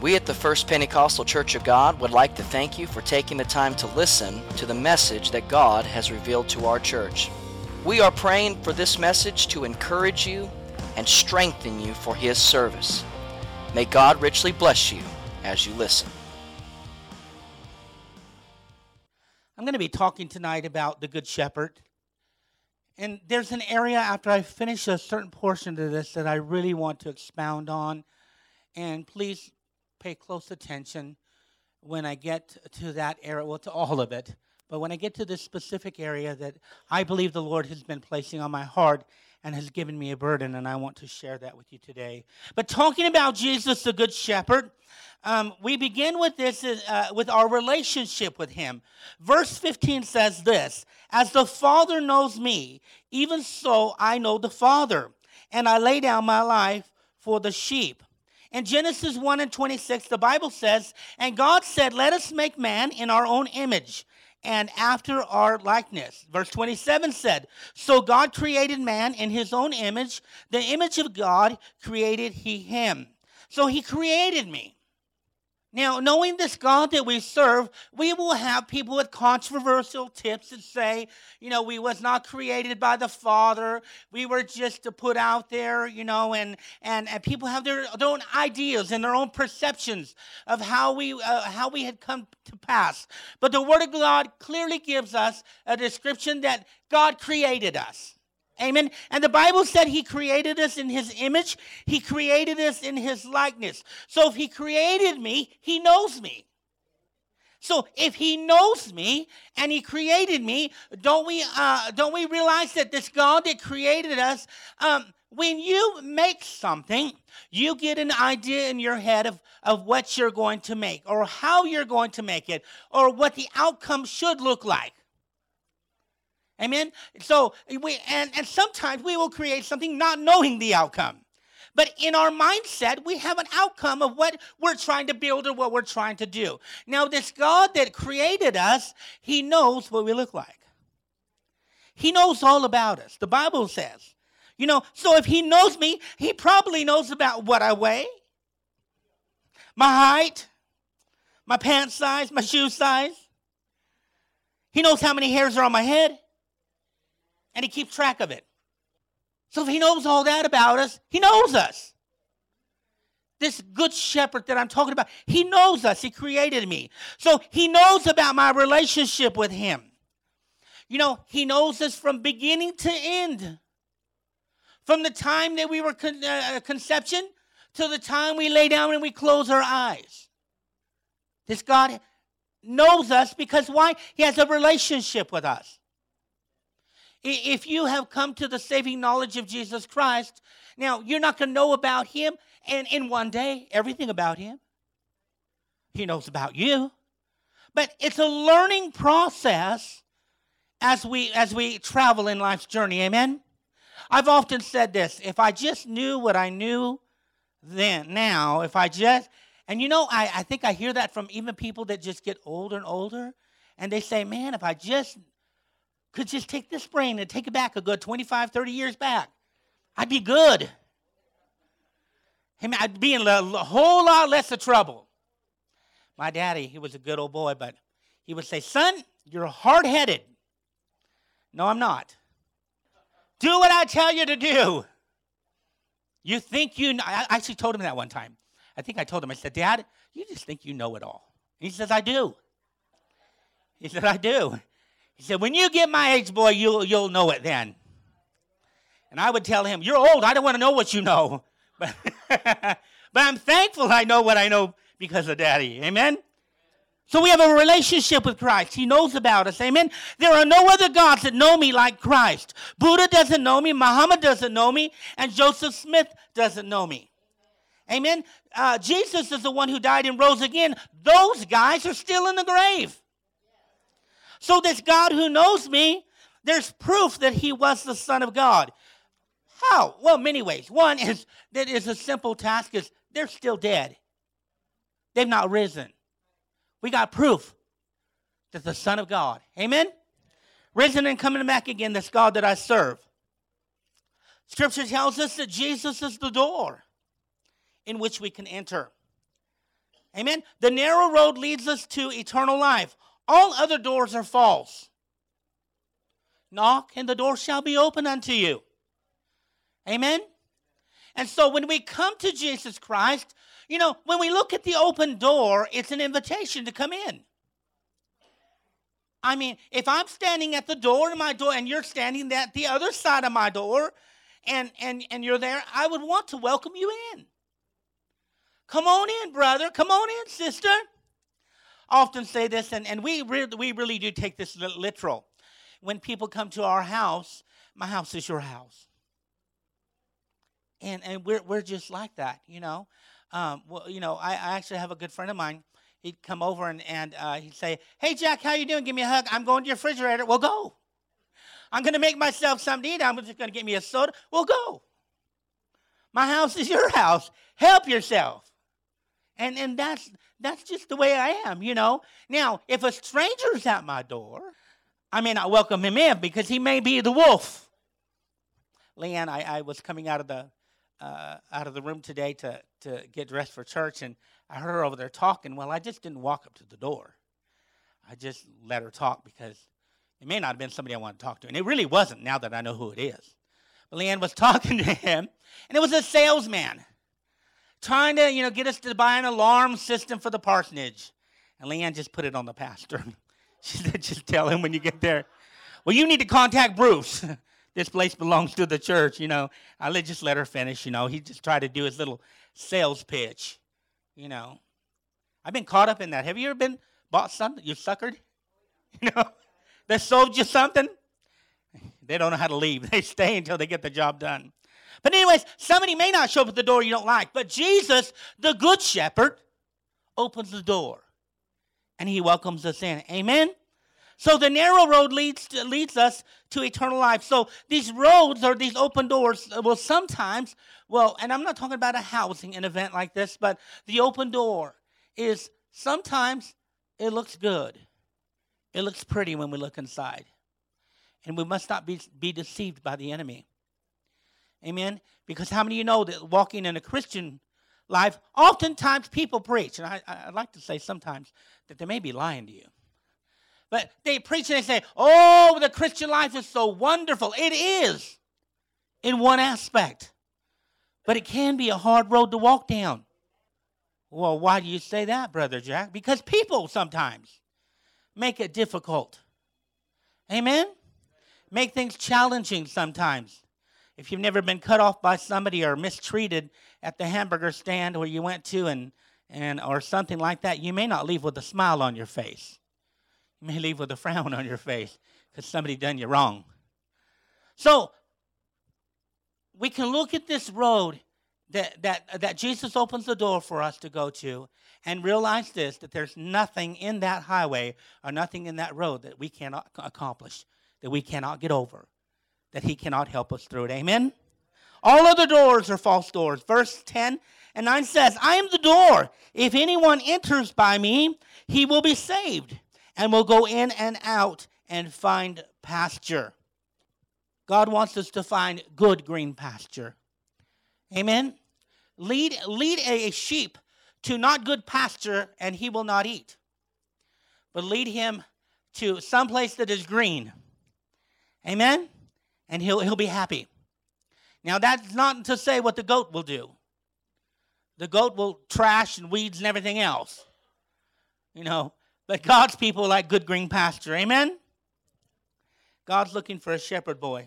We at the First Pentecostal Church of God would like to thank you for taking the time to listen to the message that God has revealed to our church. We are praying for this message to encourage you and strengthen you for His service. May God richly bless you as you listen. I'm going to be talking tonight about the Good Shepherd. And there's an area after I finish a certain portion of this that I really want to expound on. And please pay close attention when I get to that area, well, to all of it. But when I get to this specific area that I believe the Lord has been placing on my heart and has given me a burden, and I want to share that with you today. But talking about Jesus, the Good Shepherd, we begin with this, with our relationship with Him. Verse 15 says this, "As the Father knows me, even so I know the Father, and I lay down my life for the sheep." In Genesis 1:26, the Bible says, "And God said, let us make man in our own image, and after our likeness." Verse 27 said, "So God created man in His own image. The image of God created He him." So He created me. Now, knowing this God that we serve, we will have people with controversial tips that say, we was not created by the Father. We were just to put out there, and people have their own ideas and their own perceptions of how we had come to pass. But the Word of God clearly gives us a description that God created us. Amen. And the Bible said He created us in His image. He created us in His likeness. So if He created me, He knows me. So if He knows me and He created me, don't we realize that this God that created us, when you make something, you get an idea in your head of what you're going to make or how you're going to make it or what the outcome should look like. Amen? So, and sometimes we will create something not knowing the outcome. But in our mindset, we have an outcome of what we're trying to build or what we're trying to do. Now, this God that created us, He knows what we look like. He knows all about us. The Bible says. So if He knows me, He probably knows about what I weigh, my height, my pant size, my shoe size. He knows how many hairs are on my head. And He keeps track of it. So if He knows all that about us, He knows us. This Good Shepherd that I'm talking about, He knows us. He created me. So He knows about my relationship with Him. He knows us from beginning to end. From the time that we were conception to the time we lay down and we close our eyes. This God knows us because why? He has a relationship with us. If you have come to the saving knowledge of Jesus Christ, now you're not going to know about Him and in one day, everything about Him. He knows about you. But it's a learning process as we travel in life's journey, amen? I've often said this, if I just knew what I knew then, now, if I just, and I think I hear that from even people that just get older and older, and they say, man, if I just could just take this brain and take it back a good 25, 30 years back, I'd be good. I'd be in a whole lot less of trouble. My daddy, he was a good old boy, but he would say, son, you're hard-headed. No, I'm not. Do what I tell you to do. You think I actually told him that one time. I think I told him, I said, Dad, you just think you know it all. And he says, I do. He said, I do. He said, when you get my age, boy, you'll know it then. And I would tell him, you're old. I don't want to know what you know. But, but I'm thankful I know what I know because of Daddy. Amen? So we have a relationship with Christ. He knows about us. Amen? There are no other gods that know me like Christ. Buddha doesn't know me. Muhammad doesn't know me. And Joseph Smith doesn't know me. Amen? Jesus is the one who died and rose again. Those guys are still in the grave. So this God who knows me, there's proof that He was the Son of God. How? Well, many ways. One is that is a simple task is they're still dead. They've not risen. We got proof that the Son of God, amen? Risen and coming back again, this God that I serve. Scripture tells us that Jesus is the door in which we can enter. Amen. The narrow road leads us to eternal life. All other doors are false. Knock, and the door shall be open unto you. Amen. And so when we come to Jesus Christ, when we look at the open door, it's an invitation to come in. I mean, if I'm standing at the door to my door and you're standing at the other side of my door and you're there, I would want to welcome you in. Come on in, brother. Come on in, sister. I often say this, and we really do take this literal. When people come to our house, my house is your house. And we're just like that, I actually have a good friend of mine. He'd come over and he'd say, "Hey, Jack, how you doing? Give me a hug. I'm going to your refrigerator." "Well, go." "I'm going to make myself something to eat. I'm just going to get me a soda." "Well, go." My house is your house. Help yourself. And that's just the way I am, Now, if a stranger's at my door, I may not welcome him in because he may be the wolf. Leanne, I was coming out of the room today to get dressed for church, and I heard her over there talking. Well, I just didn't walk up to the door. I just let her talk because it may not have been somebody I wanted to talk to, and it really wasn't now that I know who it is. But Leanne was talking to him, and it was a salesman trying to, get us to buy an alarm system for the parsonage. And Leanne just put it on the pastor. She said, "Just tell him when you get there, well, you need to contact Bruce. This place belongs to the church," I just let her finish, He just tried to do his little sales pitch, I've been caught up in that. Have you ever bought something you suckered? They sold you something. They don't know how to leave. They stay until they get the job done. But anyways, somebody may not show up at the door you don't like, but Jesus, the good shepherd, opens the door, and he welcomes us in. Amen? So the narrow road leads us to eternal life. So these roads or these open doors will sometimes, and I'm not talking about an event like this, but the open door is sometimes it looks good. It looks pretty when we look inside. And we must not be deceived by the enemy. Amen? Because how many of you know that walking in a Christian life, oftentimes people preach, and I'd like to say sometimes that they may be lying to you. But they preach and they say, "Oh, the Christian life is so wonderful." It is in one aspect. But it can be a hard road to walk down. Well, why do you say that, Brother Jack? Because people sometimes make it difficult. Amen? Make things challenging sometimes. If you've never been cut off by somebody or mistreated at the hamburger stand where you went to and or something like that, you may not leave with a smile on your face. You may leave with a frown on your face because somebody done you wrong. So we can look at this road that Jesus opens the door for us to go to and realize this, that there's nothing in that highway or nothing in that road that we cannot accomplish, that we cannot get over, that he cannot help us through it. Amen? All other doors are false doors. Verse 10 and 9 says, "I am the door. If anyone enters by me, he will be saved and will go in and out and find pasture." God wants us to find good green pasture. Amen? Lead a sheep to not good pasture, and he will not eat. But lead him to some place that is green. Amen? And he'll be happy. Now, that's not to say what the goat will do. The goat will trash and weeds and everything else. But God's people like good green pasture. Amen? God's looking for a shepherd boy.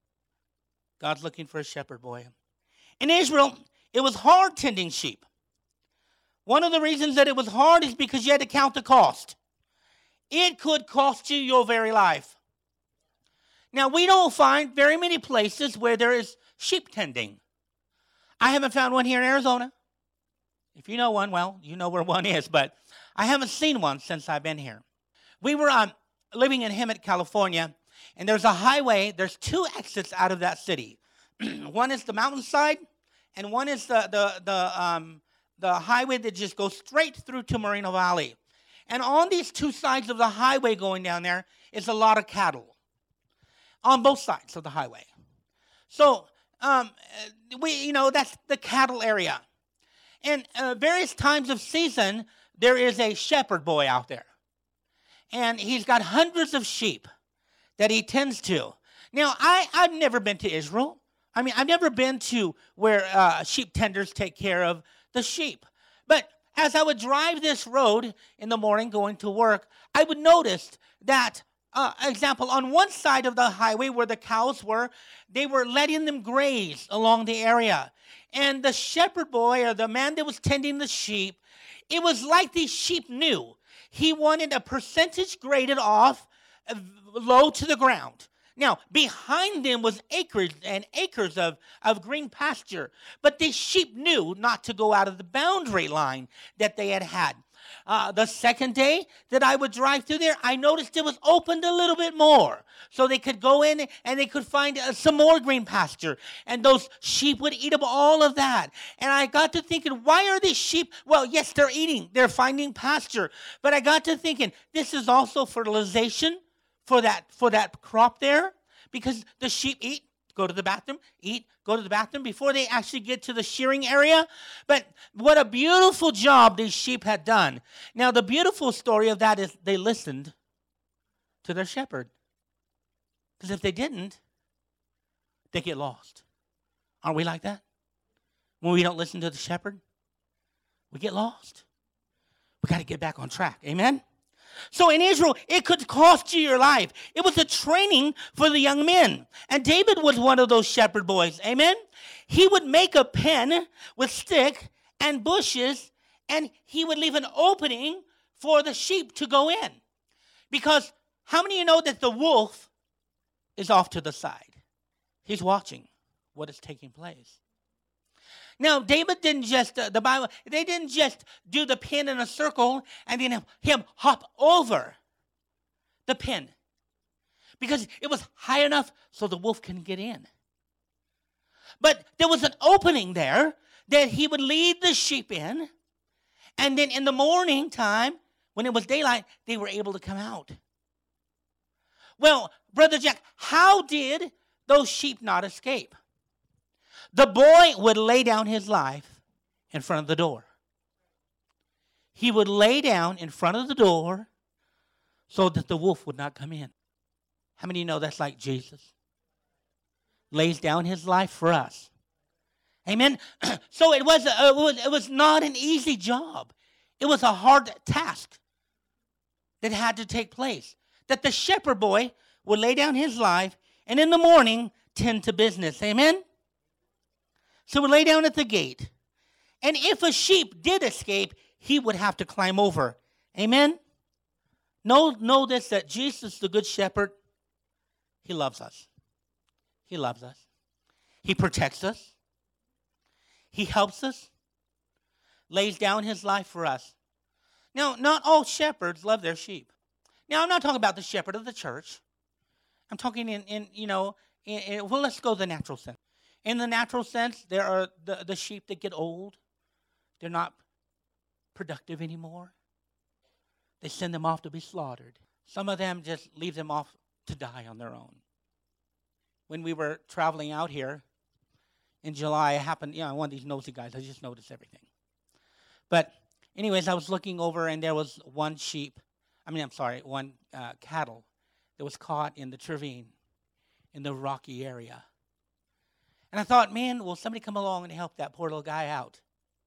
God's looking for a shepherd boy. In Israel, it was hard tending sheep. One of the reasons that it was hard is because you had to count the cost. It could cost you your very life. Now, we don't find very many places where there is sheep tending. I haven't found one here in Arizona. If you know one, well, you know where one is, but I haven't seen one since I've been here. We were living in Hemet, California, and there's a highway. There's two exits out of that city. One is the mountainside, and one is the highway that just goes straight through to Moreno Valley. And on these two sides of the highway going down there is a lot of cattle on both sides of the highway. So that's the cattle area. And various times of season, there is a shepherd boy out there. And he's got hundreds of sheep that he tends to. Now, I've never been to Israel. I mean, I've never been to where sheep tenders take care of the sheep. But as I would drive this road in the morning going to work, I would notice that, example, on one side of the highway where the cows were, they were letting them graze along the area. And the shepherd boy, or the man that was tending the sheep, it was like these sheep knew. He wanted a percentage graded off low to the ground. Now, behind them was acres and acres of green pasture. But the sheep knew not to go out of the boundary line that they had had. The second day that I would drive through there, I noticed it was opened a little bit more. So they could go in and they could find some more green pasture. And those sheep would eat up all of that. And I got to thinking, why are these sheep? Well, yes, they're eating. They're finding pasture. But I got to thinking, this is also fertilization for that crop there. Because the sheep eat, go to the bathroom, eat, go to the bathroom before they actually get to the shearing area. But what a beautiful job these sheep had done. Now, the beautiful story of that is they listened to their shepherd. Because if they didn't, they get lost. Aren't we like that? When we don't listen to the shepherd, we get lost. We got to get back on track. Amen? So in Israel, it could cost you your life. It was a training for the young men. And David was one of those shepherd boys. Amen? He would make a pen with stick and bushes, and he would leave an opening for the sheep to go in. Because how many of you know that the wolf is off to the side? He's watching what is taking place. Now, David didn't just, they didn't just do the pen in a circle and then him hop over the pen. Because it was high enough so the wolf can get in. But there was an opening there that he would lead the sheep in. And then in the morning time, when it was daylight, they were able to come out. Well, Brother Jack, how did those sheep not escape? The boy would lay down his life in front of the door. He would lay down in front of the door so that the wolf would not come in. How many of you know that's like Jesus? Lays down his life for us. Amen? So it was not an easy job. It was a hard task that had to take place. That the shepherd boy would lay down his life and in the morning tend to business. Amen? So we lay down at the gate. And if a sheep did escape, he would have to climb over. Amen? Know this, that Jesus, the good shepherd, he loves us. He loves us. He protects us. He helps us. Lays down his life for us. Now, not all shepherds love their sheep. Now, I'm not talking about the shepherd of the church. I'm talking well, let's go the natural sense. In the natural sense, there are the sheep that get old. They're not productive anymore. They send them off to be slaughtered. Some of them just leave them off to die on their own. When we were traveling out here in July, it happened, one of these nosy guys, I just noticed everything. But anyways, I was looking over and there was one cattle that was caught in the Trevine, in the rocky area. And I thought, man, will somebody come along and help that poor little guy out?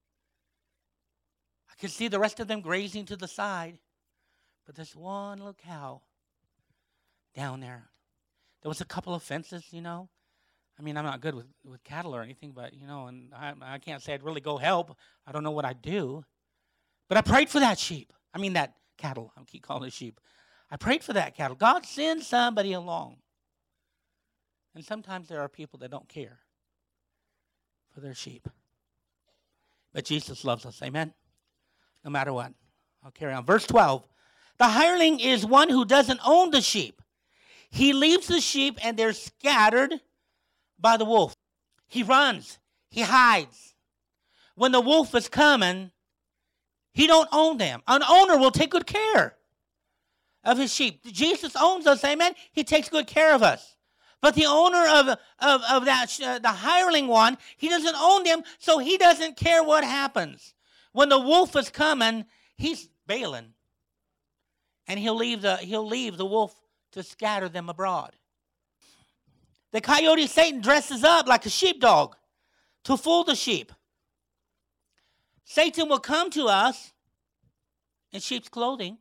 I could see the rest of them grazing to the side, but there's one little cow down there. There was a couple of fences, I mean, I'm not good with cattle or anything, but, and I can't say I'd really go help. I don't know what I'd do. But I prayed for that sheep. That cattle. I keep calling it sheep. I prayed for that cattle. God, send somebody along. And sometimes there are people that don't care for their sheep. But Jesus loves us. Amen? No matter what. I'll carry on. Verse 12. The hireling is one who doesn't own the sheep. He leaves the sheep and they're scattered by the wolf. He runs. He hides. When the wolf is coming, he don't own them. An owner will take good care of his sheep. Jesus owns us, amen? He takes good care of us. But the owner of that, the hireling one, he doesn't own them, so he doesn't care what happens. When the wolf is coming, he's bailing. And he'll leave the wolf to scatter them abroad. The coyote Satan dresses up like a sheepdog to fool the sheep. Satan will come to us in sheep's clothing.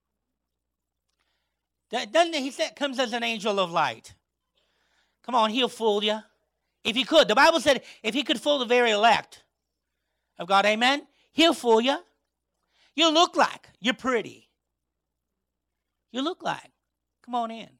He comes as an angel of light. Come on, he'll fool you. If he could. The Bible said if he could fool the very elect of God, amen, he'll fool you. You look like you're pretty. You look like. Come on in.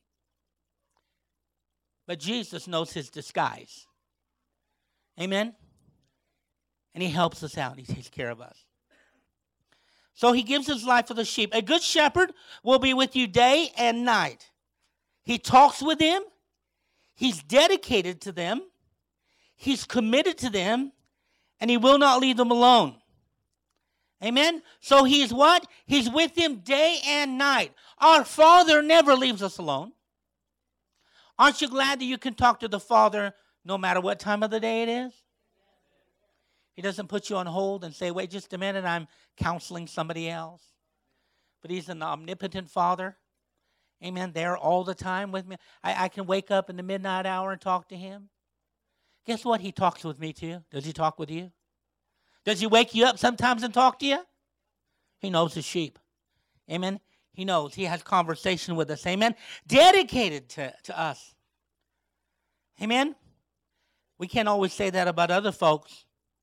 But Jesus knows his disguise. Amen? And he helps us out. He takes care of us. So he gives his life for the sheep. A good shepherd will be with you day and night. He talks with them. He's dedicated to them. He's committed to them. And he will not leave them alone. Amen? So he's what? He's with them day and night. Our Father never leaves us alone. Aren't you glad that you can talk to the Father no matter what time of the day it is? He doesn't put you on hold and say, wait just a minute, I'm counseling somebody else. But he's an omnipotent Father. Amen. There all the time with me. I can wake up in the midnight hour and talk to him. Guess what? He talks with me too. Does he talk with you? Does he wake you up sometimes and talk to you? He knows his sheep. Amen. He knows. He has conversation with us. Amen. Dedicated to us. Amen. We can't always say that about other folks.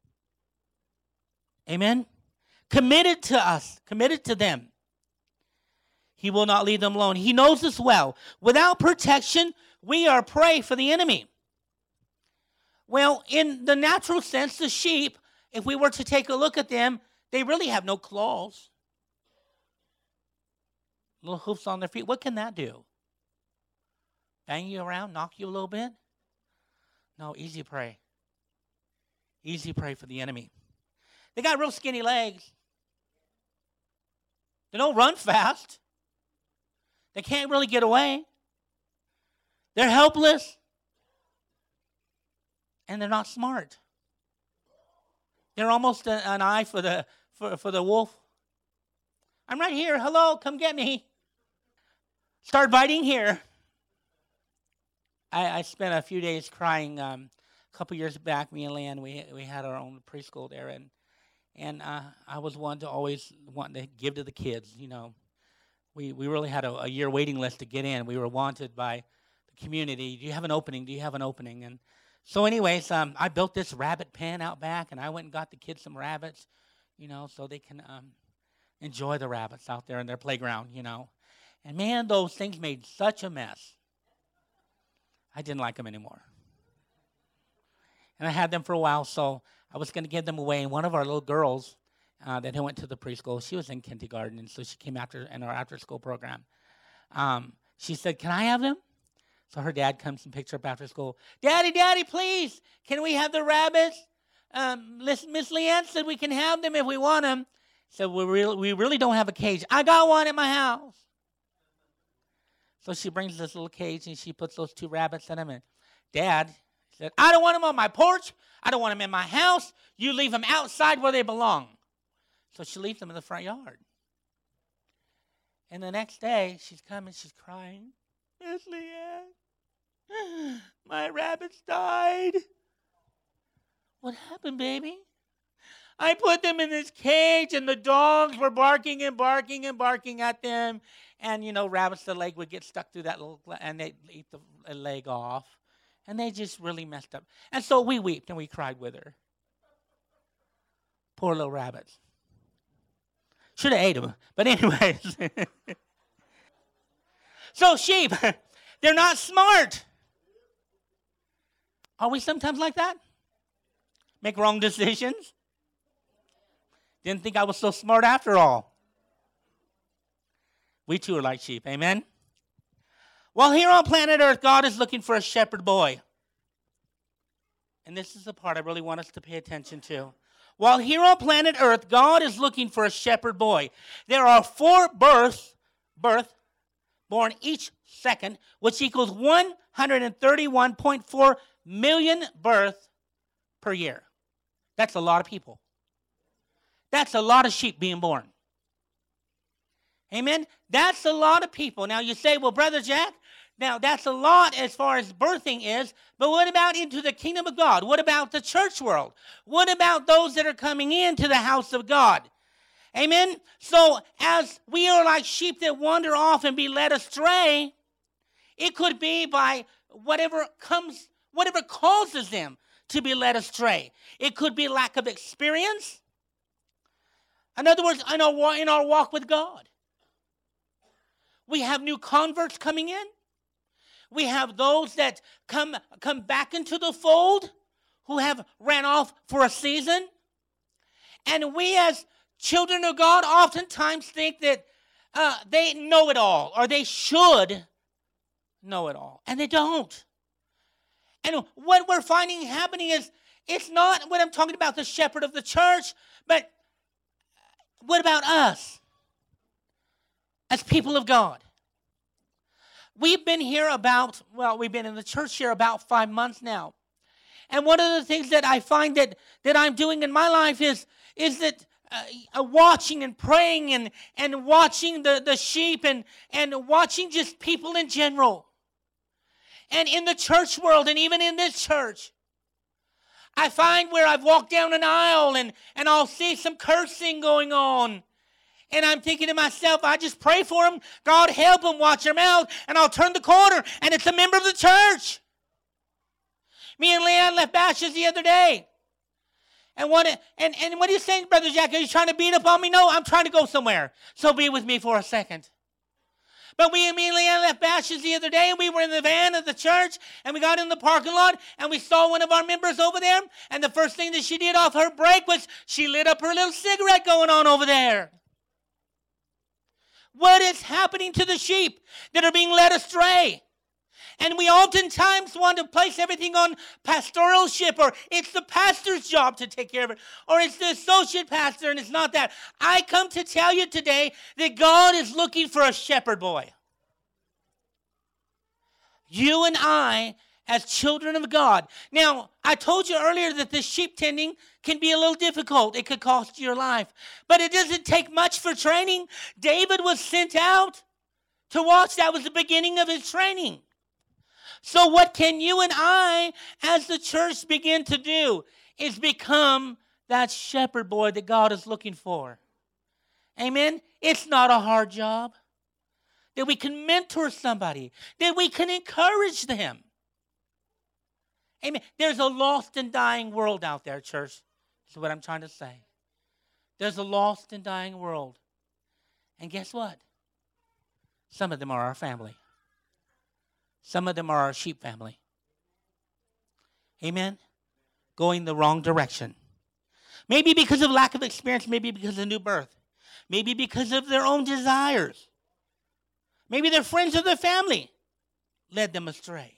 Amen. Committed to us. Committed to them. He will not leave them alone. He knows us well. Without protection, we are prey for the enemy. Well, in the natural sense, the sheep, if we were to take a look at them, they really have no claws. Little hoofs on their feet. What can that do? Bang you around, knock you a little bit? No, easy prey. Easy prey for the enemy. They got real skinny legs. They don't run fast. They can't really get away. They're helpless. And they're not smart. They're almost an eye for the wolf. I'm right here. Hello, come get me. Start biting here. I spent a few days crying. A couple years back, me and Leanne, we had our own preschool there, and I was one to always want to give to the kids. You know, we really had a year waiting list to get in. We were wanted by the community. Do you have an opening? Do you have an opening? And so, anyways, I built this rabbit pen out back, and I went and got the kids some rabbits, you know, so they can enjoy the rabbits out there in their playground, you know. And man, those things made such a mess. I didn't like them anymore. And I had them for a while, so I was going to give them away. And one of our little girls that went to the preschool, she was in kindergarten, and so she came in our after-school program. She said, can I have them? So her dad comes and picks her up after school. Daddy, please, can we have the rabbits? Miss Leanne said we can have them if we want them. So we really don't have a cage. I got one at my house. So she brings this little cage, and she puts those 2 rabbits in them. And Dad said, I don't want them on my porch. I don't want them in my house. You leave them outside where they belong. So she leaves them in the front yard. And the next day, she's coming, she's crying. Miss Leanne, my rabbits died. What happened, baby? I put them in this cage, and the dogs were barking and barking and barking at them. And, you know, rabbits, the leg would get stuck through that little, and they'd eat the leg off. And they just really messed up. And so we wept and we cried with her. Poor little rabbits. Should have ate them. But anyways. So sheep, they're not smart. Are we sometimes like that? Make wrong decisions? Didn't think I was so smart after all. We too are like sheep, amen? Well, here on planet Earth, God is looking for a shepherd boy. And this is the part I really want us to pay attention to. While here on planet Earth, God is looking for a shepherd boy. There are 4 born each second, which equals 131.4 million births per year. That's a lot of people. That's a lot of sheep being born. Amen? That's a lot of people. Now you say, well, Brother Jack, now that's a lot as far as birthing is, but what about into the kingdom of God? What about the church world? What about those that are coming into the house of God? Amen? So as we are like sheep that wander off and be led astray, it could be by whatever causes them to be led astray. It could be lack of experience. In other words, in our walk with God. We have new converts coming in. We have those that come back into the fold who have ran off for a season. And we as children of God oftentimes think that they know it all, or they should know it all. And they don't. And what we're finding happening is, it's not what I'm talking about, the shepherd of the church, but what about us as people of God? We've been in the church here about 5 months now. And one of the things that I find that I'm doing in my life is that watching and praying and watching the sheep and watching just people in general. And in the church world and even in this church, I find where I've walked down an aisle and I'll see some cursing going on. And I'm thinking to myself, I just pray for them. God help them, watch their mouth. And I'll turn the corner, and it's a member of the church. Me and Leanne left Bashas the other day. And what are you saying, Brother Jack? Are you trying to beat up on me? No, I'm trying to go somewhere. So be with me for a second. But me and Leanne left Bashas the other day, and we were in the van of the church, and we got in the parking lot, and we saw one of our members over there, and the first thing that she did off her break was she lit up her little cigarette going on over there. What is happening to the sheep that are being led astray? And we oftentimes want to place everything on pastoralship, or it's the pastor's job to take care of it, or it's the associate pastor, and it's not that. I come to tell you today that God is looking for a shepherd boy. You and I, as children of God. Now, I told you earlier that the sheep tending can be a little difficult. It could cost you your life. But it doesn't take much for training. David was sent out to watch. That was the beginning of his training. So what can you and I, as the church, begin to do is become that shepherd boy that God is looking for. Amen? It's not a hard job. That we can mentor somebody. That we can encourage them. Amen. There's a lost and dying world out there, church. That's what I'm trying to say. There's a lost and dying world. And guess what? Some of them are our family. Some of them are our sheep family. Amen? Going the wrong direction. Maybe because of lack of experience. Maybe because of new birth. Maybe because of their own desires. Maybe their friends or their family led them astray.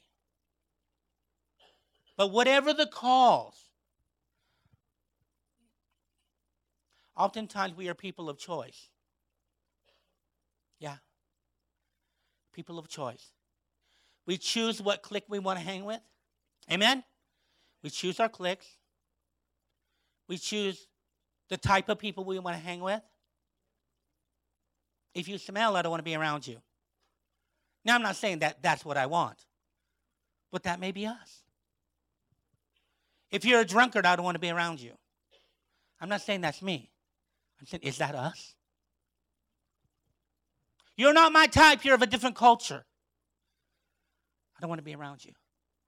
But whatever the cause, oftentimes we are people of choice. Yeah. People of choice. We choose what clique we want to hang with. Amen? We choose our cliques. We choose the type of people we want to hang with. If you smell, I don't want to be around you. Now, I'm not saying that that's what I want, but that may be us. If you're a drunkard, I don't want to be around you. I'm not saying that's me. I'm saying, is that us? You're not my type. You're of a different culture. I don't want to be around you.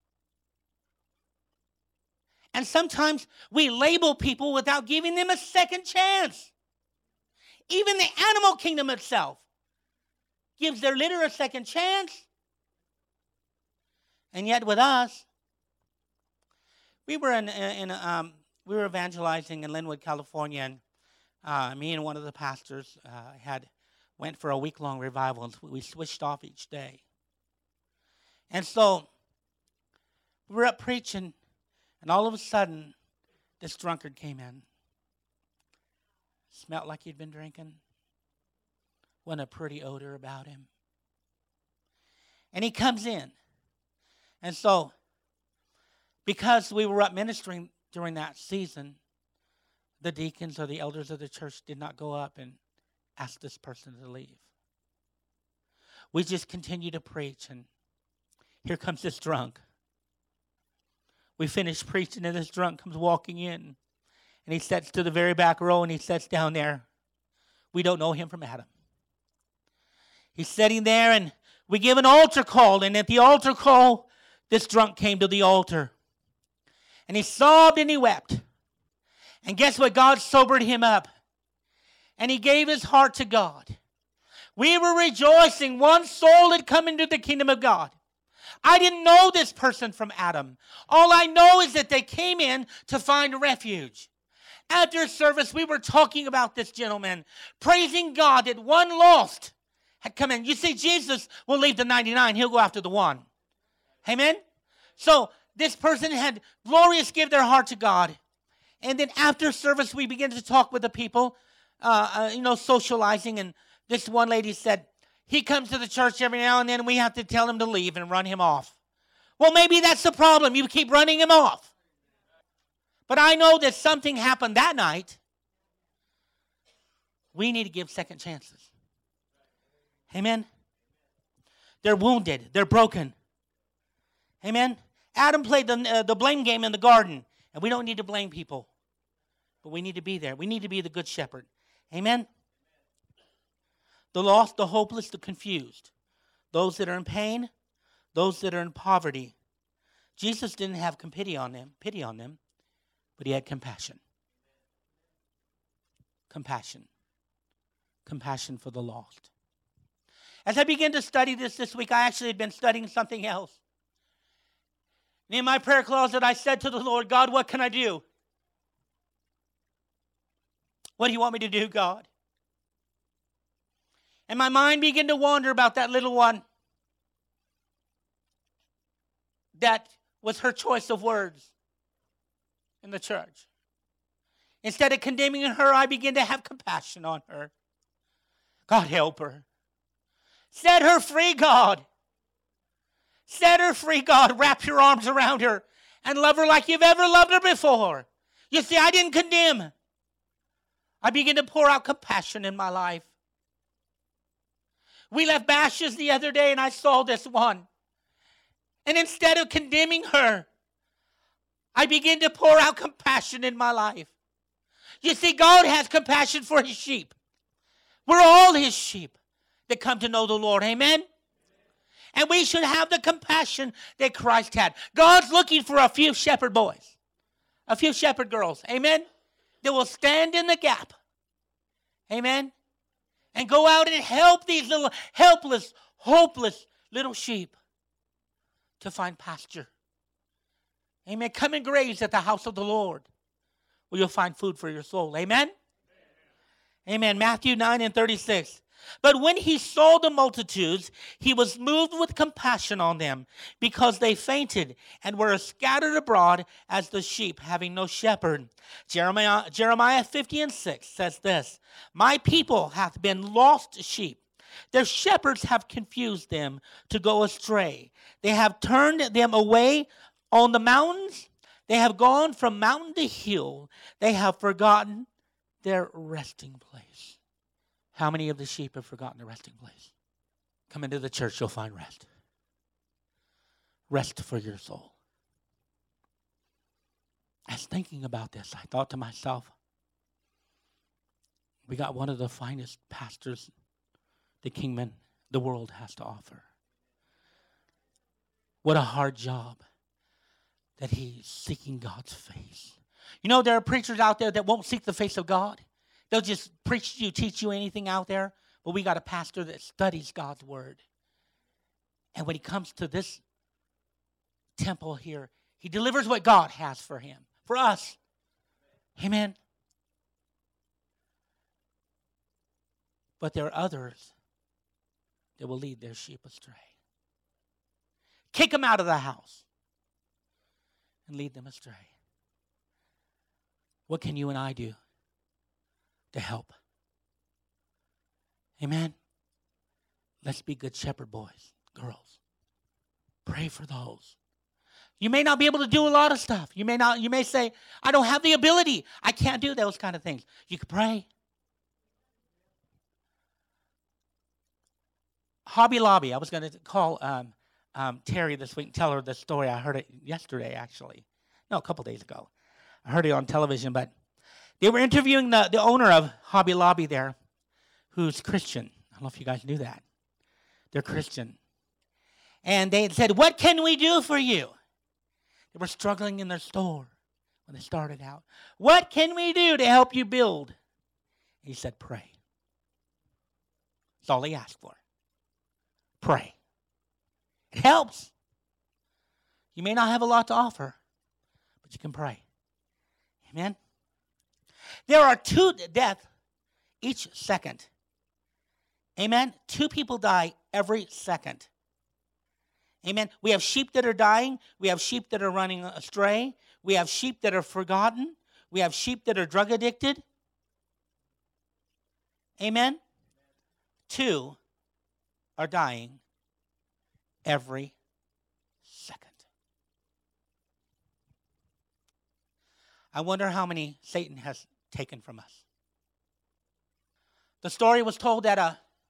And sometimes we label people without giving them a second chance. Even the animal kingdom itself gives their litter a second chance. And yet with us, we were we were evangelizing in Linwood, California, and me and one of the pastors went for a week-long revival, and we switched off each day. And so we were up preaching, and all of a sudden, this drunkard came in. Smelled like he'd been drinking. Wasn't a pretty odor about him. And he comes in. And so, because we were up ministering during that season, the deacons or the elders of the church did not go up and ask this person to leave. We just continued to preach, and here comes this drunk. We finished preaching, and this drunk comes walking in, and he sits to the very back row, and he sits down there. We don't know him from Adam. He's sitting there, and we give an altar call, and at the altar call, this drunk came to the altar, and he sobbed and he wept. And guess what? God sobered him up, and he gave his heart to God. We were rejoicing. One soul had come into the kingdom of God. I didn't know this person from Adam. All I know is that they came in to find refuge. After service, we were talking about this gentleman, praising God that one lost had come in. You see, Jesus will leave the 99. He'll go after the one. Amen? So this person had glorious give their heart to God. And then after service, we began to talk with the people, socializing. And this one lady said, he comes to the church every now and then, and we have to tell him to leave and run him off. Well, maybe that's the problem. You keep running him off. But I know that something happened that night. We need to give second chances. Amen? They're wounded. They're broken. Amen? Adam played the blame game in the garden, and we don't need to blame people. But we need to be there. We need to be the good shepherd. Amen? The lost, the hopeless, the confused. Those that are in pain, those that are in poverty. Jesus didn't have pity on them, but he had compassion. Compassion. Compassion for the lost. As I began to study this week, I actually had been studying something else. And in my prayer closet, I said to the Lord, God, what can I do? What do you want me to do, God? And my mind began to wander about that little one. That was her choice of words in the church. Instead of condemning her, I began to have compassion on her. God, help her. Set her free, God. Set her free, God. Wrap your arms around her and love her like you've ever loved her before. You see, I didn't condemn. I began to pour out compassion in my life. We left Bashas the other day, and I saw this one. And instead of condemning her, I began to pour out compassion in my life. You see, God has compassion for his sheep. We're all his sheep that come to know the Lord. Amen? And we should have the compassion that Christ had. God's looking for a few shepherd boys, a few shepherd girls. Amen? That will stand in the gap. Amen? And go out and help these little helpless, hopeless little sheep to find pasture. Amen. Come and graze at the house of the Lord, where you'll find food for your soul. Amen? Amen. Matthew 9:36. But when he saw the multitudes, he was moved with compassion on them, because they fainted and were scattered abroad as the sheep having no shepherd. Jeremiah 50:6 says this, my people hath been lost sheep. Their shepherds have confused them to go astray. They have turned them away on the mountains. They have gone from mountain to hill. They have forgotten their resting place. How many of the sheep have forgotten their resting place? Come into the church, you'll find rest. Rest for your soul. As thinking about this, I thought to myself, we got one of the finest pastors the Kingman, the world has to offer. What a hard job that he's seeking God's face. You know, there are preachers out there that won't seek the face of God. They'll just preach to you, teach you anything out there. But we got a pastor that studies God's word. And when he comes to this temple here, he delivers what God has for him, for us. Amen. But there are others that will lead their sheep astray. Kick them out of the house and lead them astray. What can you and I do to help? Amen? Let's be good shepherd boys, girls. Pray for those. You may not be able to do a lot of stuff. You may say, I don't have the ability. I can't do those kind of things. You can pray. Hobby Lobby. I was going to call Terry this week and tell her the story. I heard it yesterday, actually. No, a couple days ago. I heard it on television, but they were interviewing the owner of Hobby Lobby there, who's Christian. I don't know if you guys knew that. They're Christian. And they said, what can we do for you? They were struggling in their store when they started out. What can we do to help you build? He said, pray. That's all he asked for. Pray. It helps. You may not have a lot to offer, but you can pray. Amen? There are 2 deaths each second. Amen? 2 people die every second. Amen? We have sheep that are dying. We have sheep that are running astray. We have sheep that are forgotten. We have sheep that are drug addicted. Amen? 2 are dying every second. I wonder how many Satan has taken from us. The story was told that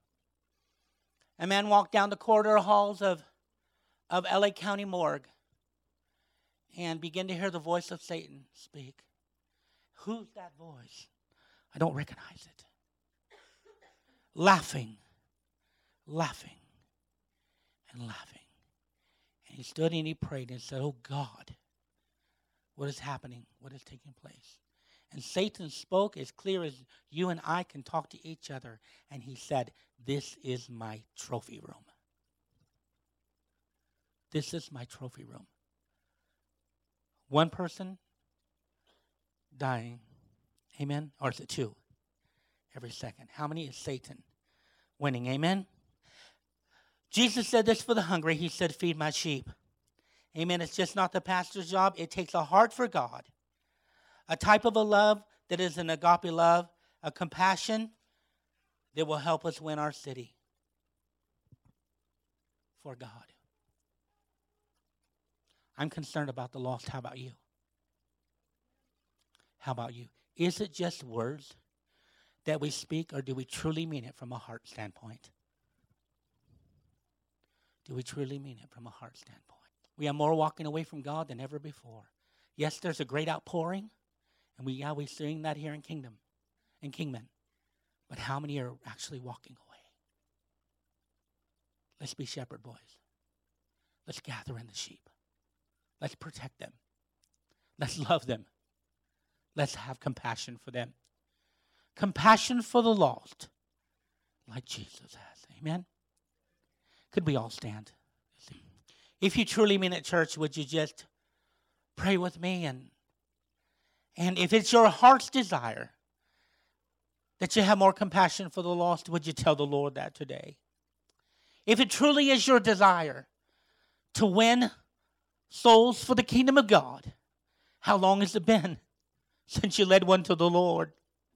a man walked down the corridor halls of LA County morgue and began to hear the voice of Satan speak. Who's that voice? I don't recognize it. Laughing, laughing, and laughing. And he stood and he prayed and said, oh God, what is happening? What is taking place? And Satan spoke as clear as you and I can talk to each other. And he said, this is my trophy room. This is my trophy room. One person dying. Amen? Or is it 2? Every second. How many is Satan winning? Amen? Jesus said this for the hungry. He said, feed my sheep. Amen. It's just not the pastor's job. It takes a heart for God. A type of a love that is an agape love. A compassion that will help us win our city for God. I'm concerned about the lost. How about you? How about you? Is it just words that we speak, or do we truly mean it from a heart standpoint? Do we truly mean it from a heart standpoint? We are more walking away from God than ever before. Yes, there's a great outpouring, and we sing that here in Kingman. But how many are actually walking away? Let's be shepherd boys. Let's gather in the sheep. Let's protect them. Let's love them. Let's have compassion for them. Compassion for the lost, like Jesus has. Amen? Could we all stand? If you truly mean it, church, would you just pray with me? And if it's your heart's desire that you have more compassion for the lost, would you tell the Lord that today? If it truly is your desire to win souls for the kingdom of God, how long has it been since you led one to the Lord?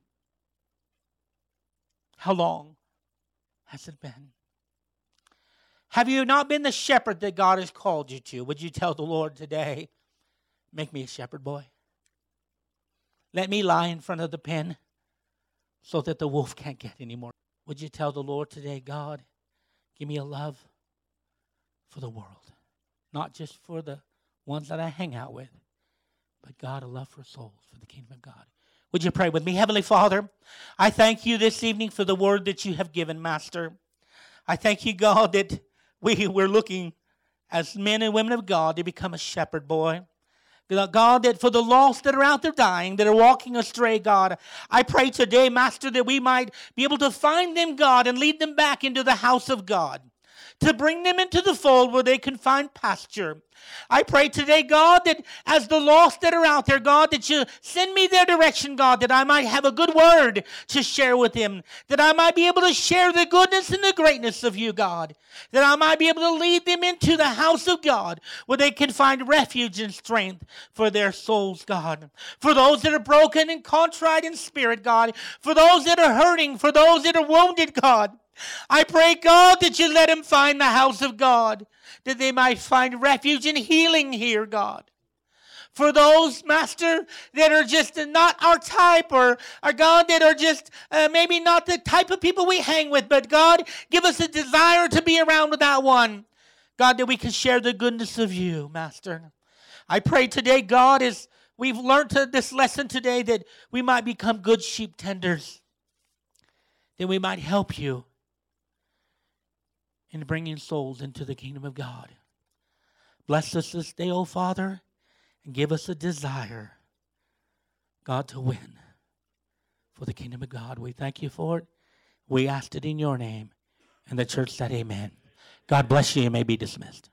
How long has it been? Have you not been the shepherd that God has called you to? Would you tell the Lord today, make me a shepherd boy? Let me lie in front of the pen so that the wolf can't get any more. Would you tell the Lord today, God, give me a love for the world. Not just for the ones that I hang out with, but God, a love for souls, for the kingdom of God. Would you pray with me? Heavenly Father, I thank you this evening for the word that you have given, Master. I thank you, God, that we're looking as men and women of God to become a shepherd boy. God, that for the lost that are out there dying, that are walking astray, God, I pray today, Master, that we might be able to find them, God, and lead them back into the house of God, to bring them into the fold where they can find pasture. I pray today, God, that as the lost that are out there, God, that you send me their direction, God, that I might have a good word to share with them, that I might be able to share the goodness and the greatness of you, God, that I might be able to lead them into the house of God where they can find refuge and strength for their souls, God. For those that are broken and contrite in spirit, God, for those that are hurting, for those that are wounded, God, I pray, God, that you let them find the house of God, that they might find refuge and healing here, God. For those, Master, that are just not our type, or God, that are just maybe not the type of people we hang with, but God, give us a desire to be around with that one. God, that we can share the goodness of you, Master. I pray today, God, as we've learned this lesson today, that we might become good sheep tenders, that we might help you in bringing souls into the kingdom of God. Bless us this day, O Father, and give us a desire, God, to win for the kingdom of God. We thank you for it. We asked it in your name. And the church said amen. God bless you. You may be dismissed.